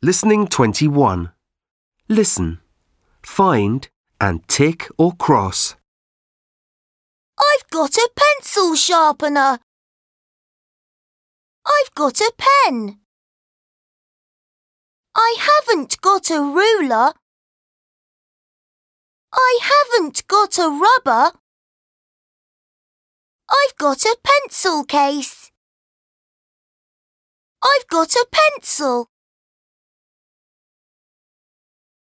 Listening 21. Listen, find and tick or cross. I've got a pencil sharpener. I've got a pen. I haven't got a ruler. I haven't got a rubber. I've got a pencil case. I've got a pencil.